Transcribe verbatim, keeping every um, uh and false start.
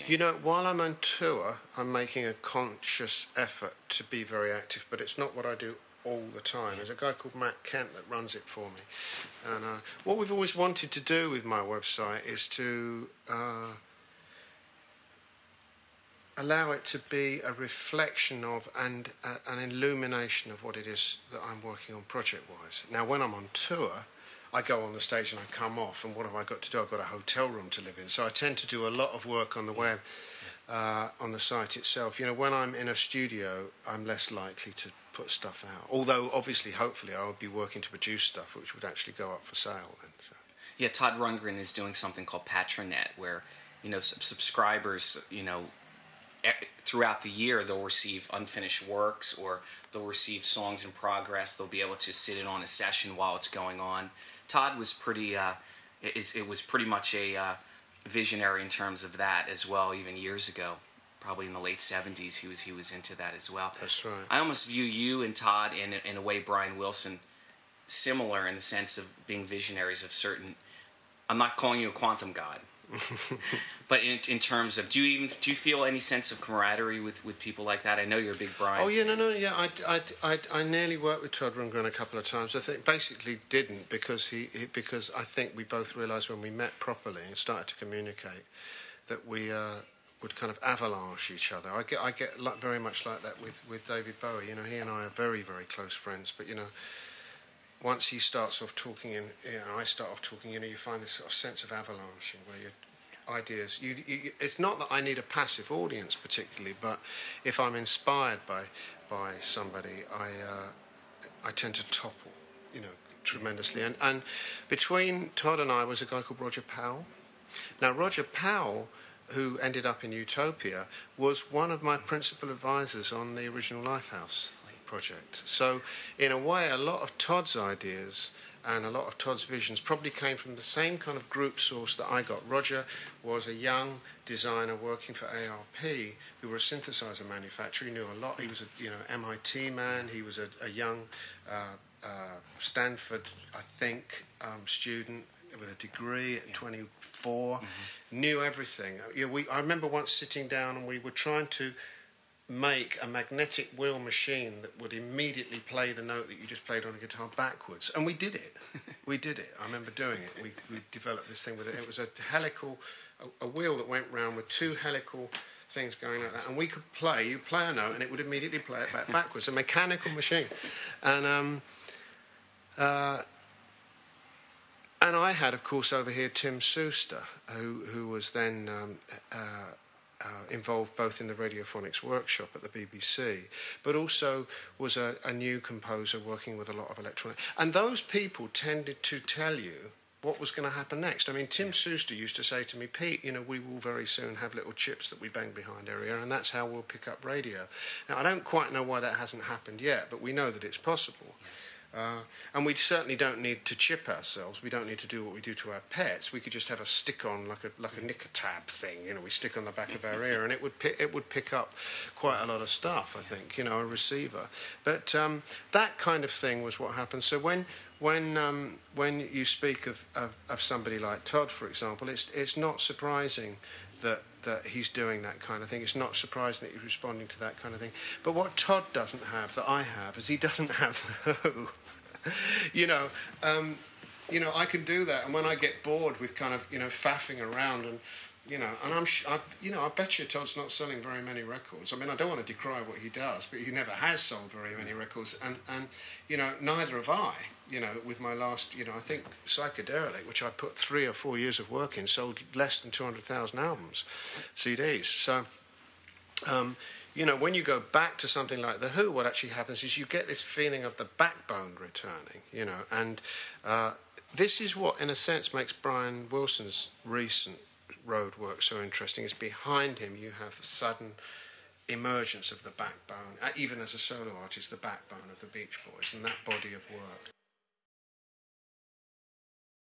You know, while I'm on tour, I'm making a conscious effort to be very active, but it's not what I do all the time. There's a guy called Matt Kent that runs it for me. And uh, what we've always wanted to do with my website is to uh, allow it to be a reflection of and uh, an illumination of what it is that I'm working on project-wise. Now, when I'm on tour, I go on the stage and I come off, and what have I got to do? I've got a hotel room to live in, so I tend to do a lot of work on the web, uh, on the site itself. You know, when I'm in a studio, I'm less likely to put stuff out. Although, obviously, hopefully, I would be working to produce stuff which would actually go up for sale then. So. Yeah, Todd Rundgren is doing something called Patronet, where, you know, sub- subscribers, you know, throughout the year they'll receive unfinished works, or they'll receive songs in progress. They'll be able to sit in on a session while it's going on. Todd was pretty, uh, it, it was pretty much a uh, visionary in terms of that as well. Even years ago, probably in the late seventies, he was he was into that as well. That's right. I almost view you and Todd, and in a way, Brian Wilson, similar in the sense of being visionaries of certain. I'm not calling you a quantum god. But in, in terms of, do you even do you feel any sense of camaraderie with, with people like that? I know you're a big Brian. Oh yeah, no, no, yeah. I, I, I, I nearly worked with Todd Rundgren a couple of times. I think basically didn't because he, he because I think we both realised when we met properly and started to communicate that we uh, would kind of avalanche each other. I get I get like, very much like that with, with David Bowie. You know, he and I are very very close friends. But you know, once he starts off talking and you know I start off talking, you know, you find this sort of sense of avalanching where you. Ideas. You, you, it's not that I need a passive audience particularly, but if I'm inspired by by somebody, I uh, I tend to topple, you know, tremendously. And and between Todd and I was a guy called Roger Powell. Now Roger Powell, who ended up in Utopia, was one of my principal advisors on the original Lifehouse project. So in a way, a lot of Todd's ideas and a lot of Todd's visions probably came from the same kind of group source that I got. Roger was a young designer working for A R P, who were a synthesizer manufacturer. He knew a lot. He was a you know M I T man. He was a, a young uh, uh, Stanford, I think, um, student with a degree at twenty-four. Mm-hmm. Knew everything. You know, we, I remember once sitting down and we were trying to make a magnetic wheel machine that would immediately play the note that you just played on a guitar backwards, and we did it. We did it. I remember doing it. We we developed this thing with it. It was a helical, a, a wheel that went round with two helical things going like that, and we could play. You play a note, and it would immediately play it back backwards. A mechanical machine, and um, uh, and I had, of course, over here Tim Suster, who who was then. Um, uh, Uh, involved both in the Radiophonics workshop at the B B C, but also was a, a new composer working with a lot of electronic. And those people tended to tell you what was going to happen next. I mean, Tim Suster used to say to me, Pete, you know, we will very soon have little chips that we bang behind our ear, and that's how we'll pick up radio. Now, I don't quite know why that hasn't happened yet, but we know that it's possible. Uh, and we certainly don't need to chip ourselves. We don't need to do what we do to our pets. We could just have a stick-on, like a like a Nicotab thing. You know, we stick on the back of our ear, and it would pi- it would pick up quite a lot of stuff. I think, you know, a receiver. But um, that kind of thing was what happened. So when when um, when you speak of, of of somebody like Todd, for example, it's it's not surprising that that he's doing that kind of thing. It's not surprising that he's responding to that kind of thing. But what Todd doesn't have that I have is he doesn't have the who. you know, um, you know, I can do that, and when I get bored with kind of you know faffing around and you know, and I'm, sh- I, you know, I bet you Todd's not selling very many records. I mean, I don't want to decry what he does, but he never has sold very many records, and and you know, neither have I. You know, with my last, you know, I think Psychedelic, which I put three or four years of work in, sold less than two hundred thousand albums, C Ds. So, um, you know, when you go back to something like The Who, what actually happens is you get this feeling of the backbone returning, you know, and uh, this is what, in a sense, makes Brian Wilson's recent road work so interesting. Is behind him you have the sudden emergence of the backbone, even as a solo artist, the backbone of the Beach Boys and that body of work.